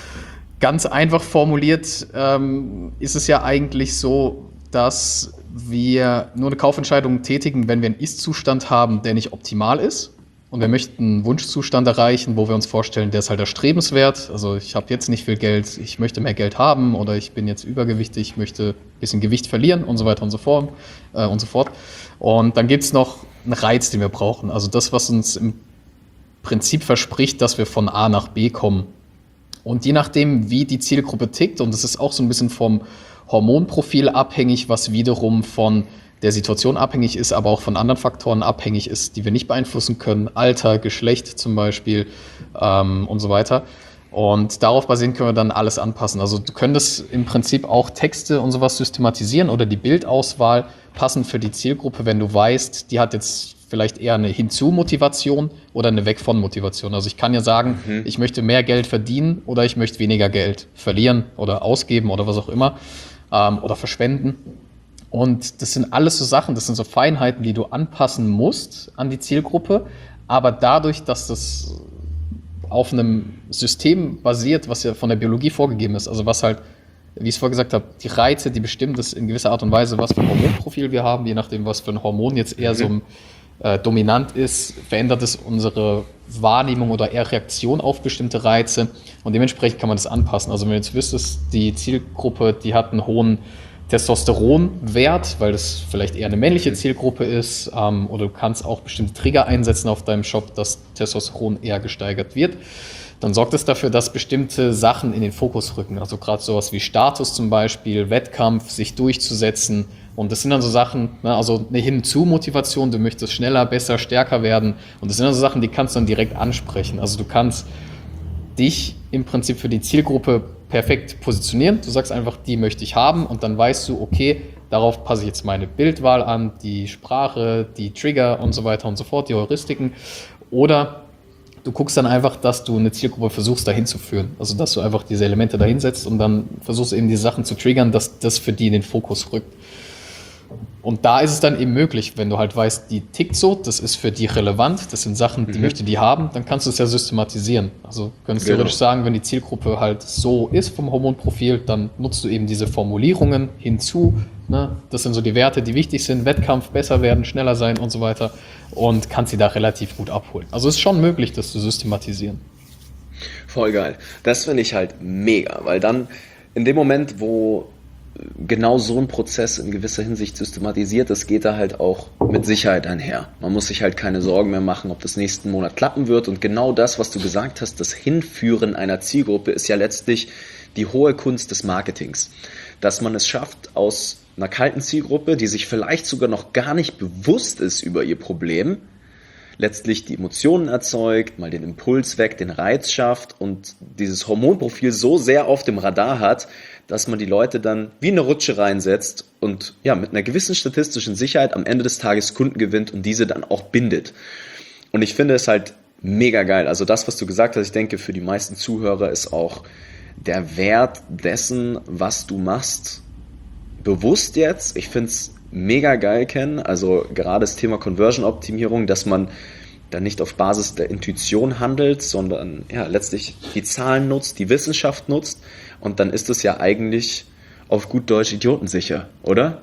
ganz einfach formuliert ähm, ist es ja eigentlich so, dass wir nur eine Kaufentscheidung tätigen, wenn wir einen Ist-Zustand haben, der nicht optimal ist. Und wir möchten einen Wunschzustand erreichen, wo wir uns vorstellen, der ist halt erstrebenswert. Also ich habe jetzt nicht viel Geld, ich möchte mehr Geld haben oder ich bin jetzt übergewichtig, ich möchte ein bisschen Gewicht verlieren und so weiter und so fort. Äh, und so fort. Und dann gibt es noch einen Reiz, den wir brauchen. Also das, was uns im Prinzip verspricht, dass wir von A nach B kommen. Und je nachdem, wie die Zielgruppe tickt, und das ist auch so ein bisschen vom Hormonprofil abhängig, was wiederum von der Situation abhängig ist, aber auch von anderen Faktoren abhängig ist, die wir nicht beeinflussen können. Alter, Geschlecht zum Beispiel ähm, und so weiter. Und darauf basierend können wir dann alles anpassen. Also du könntest im Prinzip auch Texte und sowas systematisieren oder die Bildauswahl passend für die Zielgruppe, wenn du weißt, die hat jetzt vielleicht eher eine Hinzu-Motivation oder eine Weg-von-Motivation. Also ich kann ja sagen, mhm. ich möchte mehr Geld verdienen oder ich möchte weniger Geld verlieren oder ausgeben oder was auch immer ähm, oder verschwenden. Und das sind alles so Sachen, das sind so Feinheiten, die du anpassen musst an die Zielgruppe. Aber dadurch, dass das auf einem System basiert, was ja von der Biologie vorgegeben ist, also was halt, wie ich es vorher gesagt habe, die Reize, die bestimmen das in gewisser Art und Weise, was für ein Hormonprofil wir haben, je nachdem, was für ein Hormon jetzt eher so äh, dominant ist, verändert es unsere Wahrnehmung oder eher Reaktion auf bestimmte Reize. Und dementsprechend kann man das anpassen. Also wenn du jetzt wüsstest, die Zielgruppe, die hat einen hohen Testosteronwert, weil das vielleicht eher eine männliche Zielgruppe ist, ähm, oder du kannst auch bestimmte Trigger einsetzen auf deinem Shop, dass Testosteron eher gesteigert wird, dann sorgt es dafür, dass bestimmte Sachen in den Fokus rücken. Also gerade sowas wie Status zum Beispiel, Wettkampf, sich durchzusetzen. Und das sind dann so Sachen, ne, also eine Hinzu-Motivation, du möchtest schneller, besser, stärker werden. Und das sind dann so Sachen, die kannst du dann direkt ansprechen. Also du kannst dich im Prinzip für die Zielgruppe perfekt positionieren. Du sagst einfach, die möchte ich haben und dann weißt du, okay, darauf passe ich jetzt meine Bildwahl an, die Sprache, die Trigger und so weiter und so fort, die Heuristiken. Oder du guckst dann einfach, dass du eine Zielgruppe versuchst dahin zu führen. Also dass du einfach diese Elemente dahin setzt und dann versuchst eben die Sachen zu triggern, dass das für die in den Fokus rückt. Und da ist es dann eben möglich, wenn du halt weißt, die tickt so, das ist für die relevant, das sind Sachen, die mhm. möchte die haben, dann kannst du es ja systematisieren. Also könntest du genau. theoretisch sagen, wenn die Zielgruppe halt so ist vom Hormonprofil, dann nutzt du eben diese Formulierungen hinzu, Ne? Das sind so die Werte, die wichtig sind. Wettkampf, besser werden, schneller sein und so weiter. Und kannst sie da relativ gut abholen. Also es ist schon möglich, das zu systematisieren. Voll geil. Das finde ich halt mega, weil dann in dem Moment, wo genau so ein Prozess in gewisser Hinsicht systematisiert ist, geht da halt auch mit Sicherheit einher. Man muss sich halt keine Sorgen mehr machen, ob das nächsten Monat klappen wird. Und genau das, was du gesagt hast, das Hinführen einer Zielgruppe ist ja letztlich die hohe Kunst des Marketings. Dass man es schafft, aus einer kalten Zielgruppe, die sich vielleicht sogar noch gar nicht bewusst ist über ihr Problem, letztlich die Emotionen erzeugt, mal den Impuls weckt, den Reiz schafft und dieses Hormonprofil so sehr auf dem Radar hat, dass man die Leute dann wie eine Rutsche reinsetzt und ja, mit einer gewissen statistischen Sicherheit am Ende des Tages Kunden gewinnt und diese dann auch bindet. Und ich finde es halt mega geil. Also das, was du gesagt hast, ich denke, für die meisten Zuhörer ist auch der Wert dessen, was du machst, bewusst jetzt. Ich finde es mega geil, Ken. Also gerade das Thema Conversion-Optimierung, dass man dann nicht auf Basis der Intuition handelt, sondern ja, letztlich die Zahlen nutzt, die Wissenschaft nutzt und dann ist es ja eigentlich auf gut Deutsch idiotensicher, oder?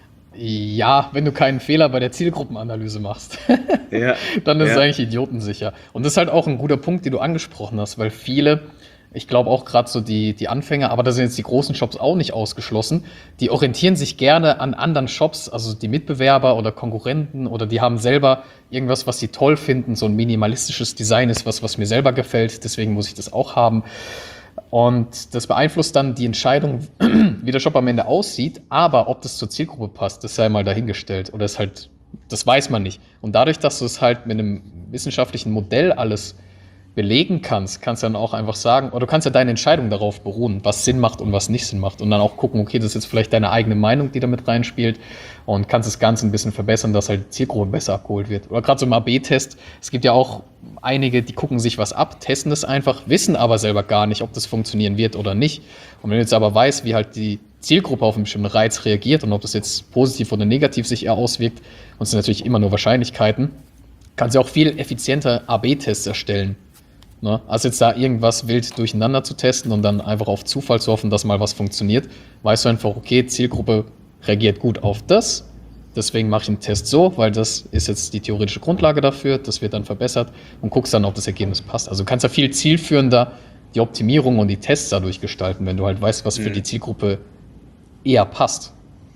Ja, wenn du keinen Fehler bei der Zielgruppenanalyse machst, ja, dann ist ja. es eigentlich idiotensicher. Und das ist halt auch ein guter Punkt, den du angesprochen hast, weil viele, ich glaube auch gerade so die, die Anfänger, aber da sind jetzt die großen Shops auch nicht ausgeschlossen, die orientieren sich gerne an anderen Shops, also die Mitbewerber oder Konkurrenten oder die haben selber irgendwas, was sie toll finden, so ein minimalistisches Design ist was, was mir selber gefällt, deswegen muss ich das auch haben. Und das beeinflusst dann die Entscheidung, wie der Shop am Ende aussieht, aber ob das zur Zielgruppe passt, das sei mal dahingestellt oder ist halt, das weiß man nicht. Und dadurch, dass du es halt mit einem wissenschaftlichen Modell alles belegen kannst, kannst du dann auch einfach sagen, oder du kannst ja deine Entscheidung darauf beruhen, was Sinn macht und was nicht Sinn macht und dann auch gucken, okay, das ist jetzt vielleicht deine eigene Meinung, die da mit reinspielt und kannst das Ganze ein bisschen verbessern, dass halt die Zielgruppe besser abgeholt wird. Oder gerade so im A B Test, es gibt ja auch einige, die gucken sich was ab, testen das einfach, wissen aber selber gar nicht, ob das funktionieren wird oder nicht. Und wenn du jetzt aber weißt, wie halt die Zielgruppe auf einen bestimmten Reiz reagiert und ob das jetzt positiv oder negativ sich eher auswirkt, und es sind natürlich immer nur Wahrscheinlichkeiten, kannst du auch viel effizienter A B Tests erstellen. Ne? Also jetzt da irgendwas wild durcheinander zu testen und dann einfach auf Zufall zu hoffen, dass mal was funktioniert, weißt du einfach, okay, Zielgruppe reagiert gut auf das, deswegen mache ich einen Test so, weil das ist jetzt die theoretische Grundlage dafür, das wird dann verbessert und guckst dann, ob das Ergebnis passt. Also du kannst ja viel zielführender die Optimierung und die Tests dadurch gestalten, wenn du halt weißt, was für mhm. die Zielgruppe eher passt.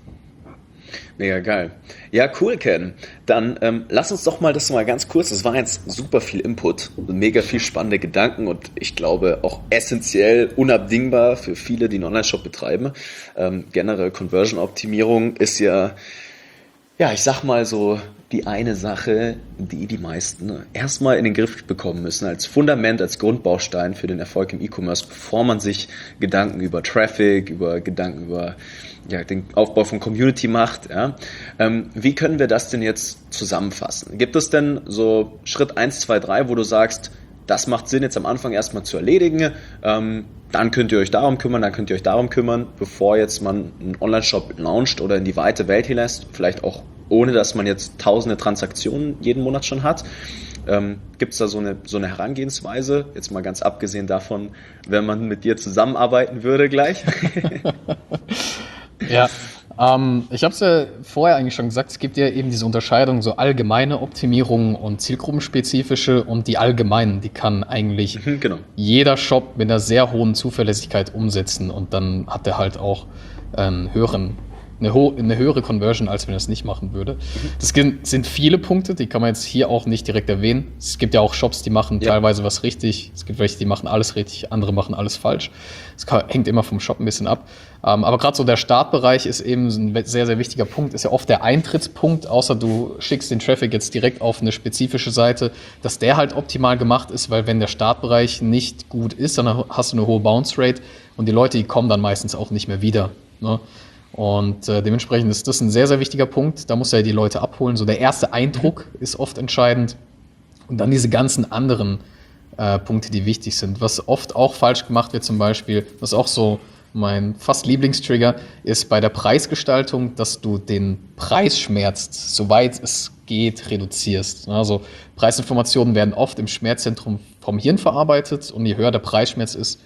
Mega geil. Ja, cool, Ken. Dann ähm, lass uns doch mal das mal ganz kurz, das war jetzt super viel Input, mega viel spannende Gedanken und ich glaube auch essentiell unabdingbar für viele, die einen Online-Shop betreiben. Ähm, generell Conversion-Optimierung ist ja, ja, ich sag mal so, die eine Sache, die die meisten erstmal in den Griff bekommen müssen, als Fundament, als Grundbaustein für den Erfolg im E-Commerce, bevor man sich Gedanken über Traffic, über Gedanken über ja, den Aufbau von Community macht. Ja. Ähm, wie können wir das denn jetzt zusammenfassen? Gibt es denn so Schritt eins, zwei, drei, wo du sagst, das macht Sinn jetzt am Anfang erstmal zu erledigen, ähm, dann könnt ihr euch darum kümmern, dann könnt ihr euch darum kümmern, bevor jetzt man einen Online-Shop launcht oder in die weite Welt hinlässt, vielleicht auch ohne, dass man jetzt tausende Transaktionen jeden Monat schon hat. Ähm, gibt es da so eine, so eine Herangehensweise, jetzt mal ganz abgesehen davon, wenn man mit dir zusammenarbeiten würde gleich? Ja, ähm, ich habe es ja vorher eigentlich schon gesagt, es gibt ja eben diese Unterscheidung, so allgemeine Optimierung und zielgruppenspezifische und die allgemeinen, die kann eigentlich mhm, genau. jeder Shop mit einer sehr hohen Zuverlässigkeit umsetzen und dann hat er halt auch einen höheren Eine, ho- eine höhere Conversion, als wenn er es nicht machen würde. Das sind viele Punkte, die kann man jetzt hier auch nicht direkt erwähnen. Es gibt ja auch Shops, die machen ja. teilweise was richtig. Es gibt welche, die machen alles richtig, andere machen alles falsch. Es hängt immer vom Shop ein bisschen ab. Ähm, aber gerade so der Startbereich ist eben ein sehr, sehr wichtiger Punkt. Ist ja oft der Eintrittspunkt, außer du schickst den Traffic jetzt direkt auf eine spezifische Seite, dass der halt optimal gemacht ist, weil wenn der Startbereich nicht gut ist, dann hast du eine hohe Bounce Rate und die Leute, die kommen dann meistens auch nicht mehr wieder. Ne? Und äh, dementsprechend ist das ein sehr, sehr wichtiger Punkt. Da muss er ja die Leute abholen. So der erste Eindruck ist oft entscheidend. Und dann diese ganzen anderen äh, Punkte, die wichtig sind. Was oft auch falsch gemacht wird zum Beispiel, was auch so mein fast Lieblingstrigger ist bei der Preisgestaltung, dass du den Preisschmerz, soweit es geht, reduzierst. Also Preisinformationen werden oft im Schmerzzentrum vom Hirn verarbeitet und je höher der Preisschmerz ist,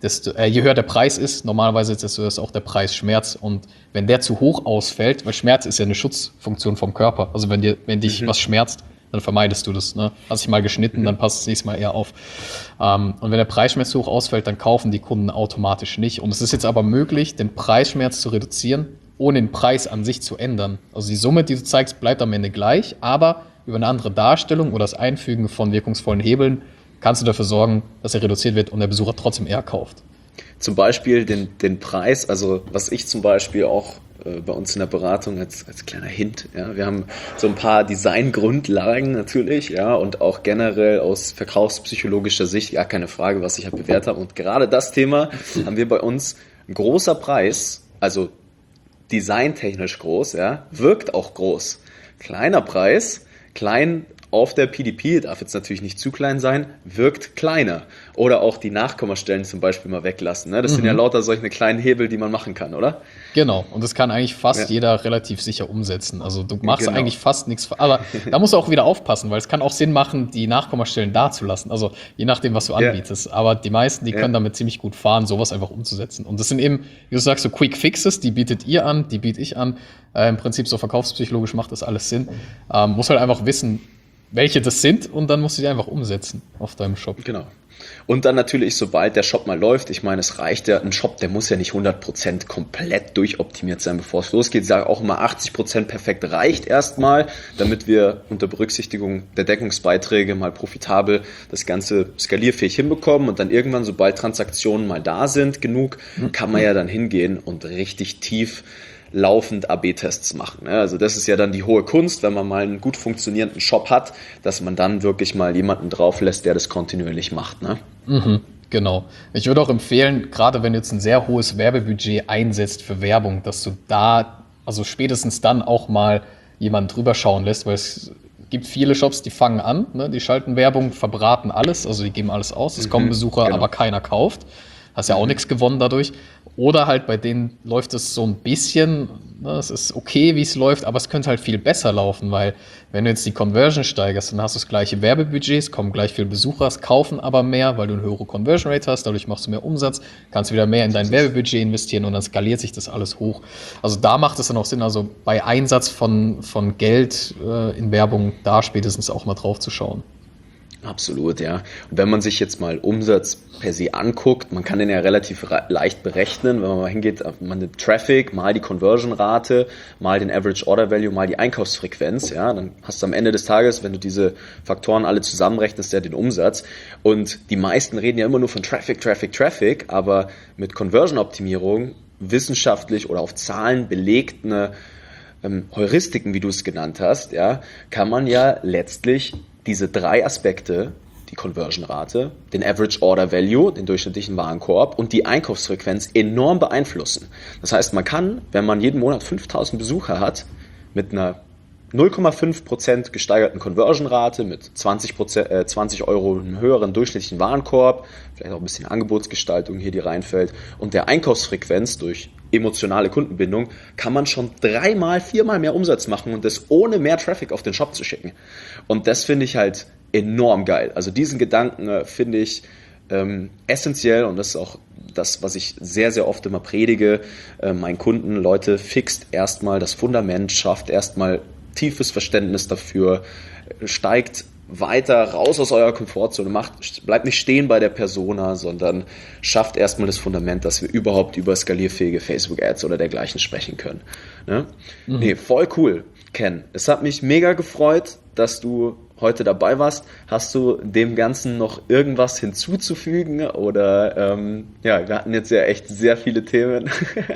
desto, äh, je höher der Preis ist, normalerweise desto höher ist auch der Preisschmerz. Und wenn der zu hoch ausfällt, weil Schmerz ist ja eine Schutzfunktion vom Körper. Also wenn dir, wenn dich mhm. was schmerzt, dann vermeidest du das. Ne? Hast dich mal geschnitten, mhm. dann passt es nächstes Mal eher auf. Ähm, und wenn der Preisschmerz zu hoch ausfällt, dann kaufen die Kunden automatisch nicht. Und es ist jetzt aber möglich, den Preisschmerz zu reduzieren, ohne den Preis an sich zu ändern. Also die Summe, die du zeigst, bleibt am Ende gleich, aber über eine andere Darstellung oder das Einfügen von wirkungsvollen Hebeln kannst du dafür sorgen, dass er reduziert wird und der Besucher trotzdem eher kauft. Zum Beispiel den, den Preis, also was ich zum Beispiel auch äh, bei uns in der Beratung als, als kleiner Hint, ja, wir haben so ein paar Designgrundlagen natürlich, ja, und auch generell aus verkaufspsychologischer Sicht, gar keine Frage, was ich halt bewährt habe. Und gerade das Thema haben wir bei uns, ein großer Preis, also designtechnisch groß, ja, wirkt auch groß. Kleiner Preis, klein auf der P D P, darf jetzt natürlich nicht zu klein sein, wirkt kleiner. Oder auch die Nachkommastellen zum Beispiel mal weglassen. Ne? Das mhm. sind ja lauter solche kleinen Hebel, die man machen kann, oder? Genau, und das kann eigentlich fast ja. jeder relativ sicher umsetzen. Also du machst genau. eigentlich fast nichts, aber da musst du auch wieder aufpassen, weil es kann auch Sinn machen, die Nachkommastellen da zu lassen. Also je nachdem, was du anbietest. Ja. Aber die meisten, die ja. können damit ziemlich gut fahren, sowas einfach umzusetzen. Und das sind eben, wie du sagst, so Quick Fixes, die bietet ihr an, die biete ich an. Äh, Im Prinzip so verkaufspsychologisch macht das alles Sinn. Ähm, muss halt einfach wissen, welche das sind, und dann musst du die einfach umsetzen auf deinem Shop. Genau. Und dann natürlich, sobald der Shop mal läuft, ich meine, es reicht ja, ein Shop, der muss ja nicht hundert Prozent komplett durchoptimiert sein, bevor es losgeht. Ich sage auch immer, achtzig Prozent perfekt reicht erstmal, damit wir unter Berücksichtigung der Deckungsbeiträge mal profitabel das Ganze skalierfähig hinbekommen, und dann irgendwann, sobald Transaktionen mal da sind, genug, kann man ja dann hingehen und richtig tief laufend A B Tests machen. Also das ist ja dann die hohe Kunst, wenn man mal einen gut funktionierenden Shop hat, dass man dann wirklich mal jemanden drauf lässt, der das kontinuierlich macht. Ne? Mhm, genau. Ich würde auch empfehlen, gerade wenn du jetzt ein sehr hohes Werbebudget einsetzt für Werbung, dass du da, also spätestens dann auch mal jemanden drüber schauen lässt, weil es gibt viele Shops, die fangen an, ne? Die schalten Werbung, verbraten alles, also die geben alles aus, es mhm, kommen Besucher, genau. aber keiner kauft. Hast ja auch mhm. nichts gewonnen dadurch. Oder halt bei denen läuft es so ein bisschen, ne, es ist okay, wie es läuft, aber es könnte halt viel besser laufen, weil wenn du jetzt die Conversion steigerst, dann hast du das gleiche Werbebudget, es kommen gleich viele Besucher, es kaufen aber mehr, weil du eine höhere Conversion Rate hast, dadurch machst du mehr Umsatz, kannst wieder mehr in dein Werbebudget investieren und dann skaliert sich das alles hoch. Also da macht es dann auch Sinn, also bei Einsatz von, von Geld äh, in Werbung, da spätestens auch mal drauf zu schauen. Absolut, ja. Und wenn man sich jetzt mal Umsatz per se anguckt, man kann den ja relativ leicht berechnen, wenn man mal hingeht, man nimmt Traffic, mal die Conversion-Rate, mal den Average Order Value, mal die Einkaufsfrequenz, ja, dann hast du am Ende des Tages, wenn du diese Faktoren alle zusammenrechnest, ja den Umsatz. Und die meisten reden ja immer nur von Traffic, Traffic, Traffic, aber mit Conversion-Optimierung, wissenschaftlich oder auf Zahlen belegt eine ähm, Heuristiken, wie du es genannt hast, ja, kann man ja letztlich diese drei Aspekte, die Conversion-Rate, den Average Order Value, den durchschnittlichen Warenkorb und die Einkaufsfrequenz enorm beeinflussen. Das heißt, man kann, wenn man jeden Monat fünftausend Besucher hat, mit einer null Komma fünf Prozent gesteigerten Conversion-Rate, mit zwanzig Prozent, äh, zwanzig Euro einem höheren durchschnittlichen Warenkorb, vielleicht auch ein bisschen Angebotsgestaltung hier, die reinfällt, und der Einkaufsfrequenz durch emotionale Kundenbindung, kann man schon dreimal, viermal mehr Umsatz machen, und das ohne mehr Traffic auf den Shop zu schicken. Und das finde ich halt enorm geil. Also diesen Gedanken äh, finde ich ähm, essentiell, und das ist auch das, was ich sehr, sehr oft immer predige, äh, meinen Kunden: Leute, fixt erstmal das Fundament, schafft erstmal tiefes Verständnis dafür, steigt weiter raus aus eurer Komfortzone, macht, bleibt nicht stehen bei der Persona, sondern schafft erstmal das Fundament, dass wir überhaupt über skalierfähige Facebook-Ads oder dergleichen sprechen können. Ne? Mhm. Nee, voll cool, Ken. Es hat mich mega gefreut, dass du heute dabei warst. Hast du dem Ganzen noch irgendwas hinzuzufügen? Oder, ähm, ja, wir hatten jetzt ja echt sehr viele Themen.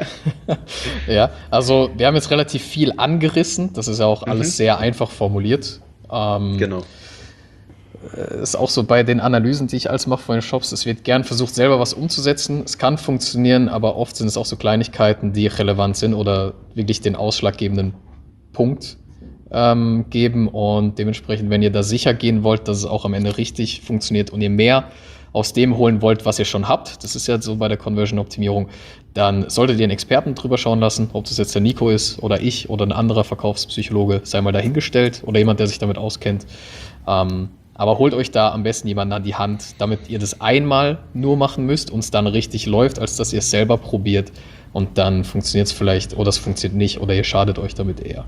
Ja, also wir haben jetzt relativ viel angerissen. Das ist ja auch alles mhm. sehr einfach formuliert. Ähm, genau. Ist auch so bei den Analysen, die ich alles mache von den Shops, es wird gern versucht, selber was umzusetzen. Es kann funktionieren, aber oft sind es auch so Kleinigkeiten, die relevant sind oder wirklich den ausschlaggebenden Punkt ähm, geben. Und dementsprechend, wenn ihr da sicher gehen wollt, dass es auch am Ende richtig funktioniert und ihr mehr aus dem holen wollt, was ihr schon habt, das ist ja so bei der Conversion-Optimierung, dann solltet ihr einen Experten drüber schauen lassen, ob das jetzt der Nico ist oder ich oder ein anderer Verkaufspsychologe, sei mal dahingestellt, oder jemand, der sich damit auskennt. Ähm, Aber holt euch da am besten jemanden an die Hand, damit ihr das einmal nur machen müsst und es dann richtig läuft, als dass ihr es selber probiert und dann funktioniert es vielleicht oder es funktioniert nicht oder ihr schadet euch damit eher.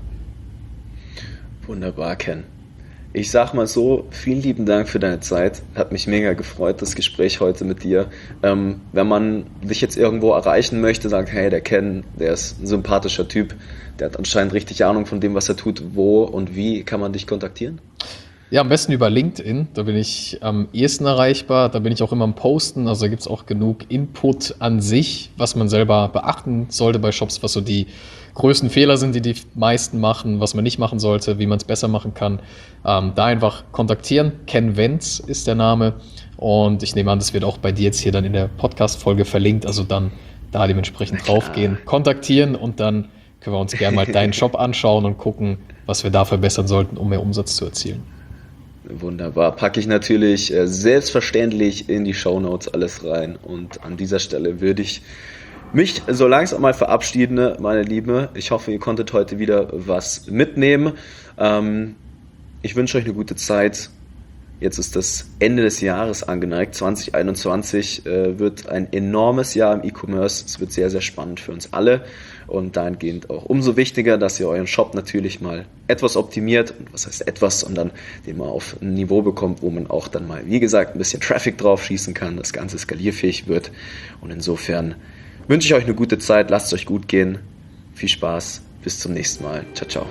Wunderbar, Ken. Ich sag mal so, vielen lieben Dank für deine Zeit. Hat mich mega gefreut, das Gespräch heute mit dir. Ähm, wenn man dich jetzt irgendwo erreichen möchte, sagt, hey, der Ken, der ist ein sympathischer Typ, der hat anscheinend richtig Ahnung von dem, was er tut, wo und wie kann man dich kontaktieren? Ja, am besten über LinkedIn, da bin ich am ehesten erreichbar, da bin ich auch immer am Posten, also da gibt es auch genug Input an sich, was man selber beachten sollte bei Shops, was so die größten Fehler sind, die die meisten machen, was man nicht machen sollte, wie man es besser machen kann. Ähm, da einfach kontaktieren, Ken Wenz ist der Name und ich nehme an, das wird auch bei dir jetzt hier dann in der Podcast-Folge verlinkt, also dann da dementsprechend draufgehen, kontaktieren und dann können wir uns gerne mal deinen Shop anschauen und gucken, was wir da verbessern sollten, um mehr Umsatz zu erzielen. Wunderbar. Packe ich natürlich äh, selbstverständlich in die Shownotes alles rein. Und an dieser Stelle würde ich mich so langsam mal verabschieden, meine Liebe. Ich hoffe, ihr konntet heute wieder was mitnehmen. Ähm, ich wünsche euch eine gute Zeit. Jetzt ist das Ende des Jahres angeneigt. zwanzig einundzwanzig äh, wird ein enormes Jahr im E-Commerce. Es wird sehr, sehr spannend für uns alle. Und dahingehend auch umso wichtiger, dass ihr euren Shop natürlich mal etwas optimiert. Und was heißt etwas, sondern den mal auf ein Niveau bekommt, wo man auch dann mal, wie gesagt, ein bisschen Traffic drauf schießen kann, das Ganze skalierfähig wird. Und insofern wünsche ich euch eine gute Zeit. Lasst es euch gut gehen. Viel Spaß. Bis zum nächsten Mal. Ciao, ciao.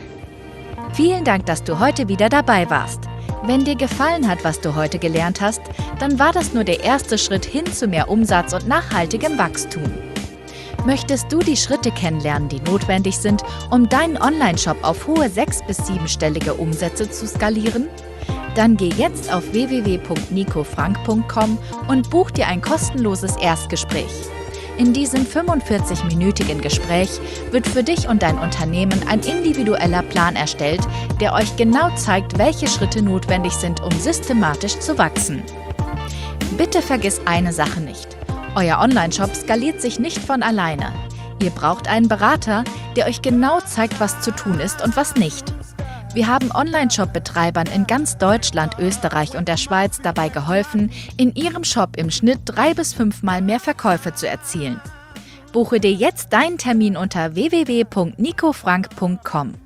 Vielen Dank, dass du heute wieder dabei warst. Wenn dir gefallen hat, was du heute gelernt hast, dann war das nur der erste Schritt hin zu mehr Umsatz und nachhaltigem Wachstum. Möchtest du die Schritte kennenlernen, die notwendig sind, um deinen Online-Shop auf hohe sechs- bis siebenstellige Umsätze zu skalieren? Dann geh jetzt auf w w w punkt nico frank punkt com und buch dir ein kostenloses Erstgespräch. In diesem fünfundvierzig-minütigen Gespräch wird für dich und dein Unternehmen ein individueller Plan erstellt, der euch genau zeigt, welche Schritte notwendig sind, um systematisch zu wachsen. Bitte vergiss eine Sache nicht. Euer Online-Shop skaliert sich nicht von alleine. Ihr braucht einen Berater, der euch genau zeigt, was zu tun ist und was nicht. Wir haben Online-Shop-Betreibern in ganz Deutschland, Österreich und der Schweiz dabei geholfen, in ihrem Shop im Schnitt drei bis fünfmal mehr Verkäufe zu erzielen. Buche dir jetzt deinen Termin unter w w w punkt nico frank punkt com.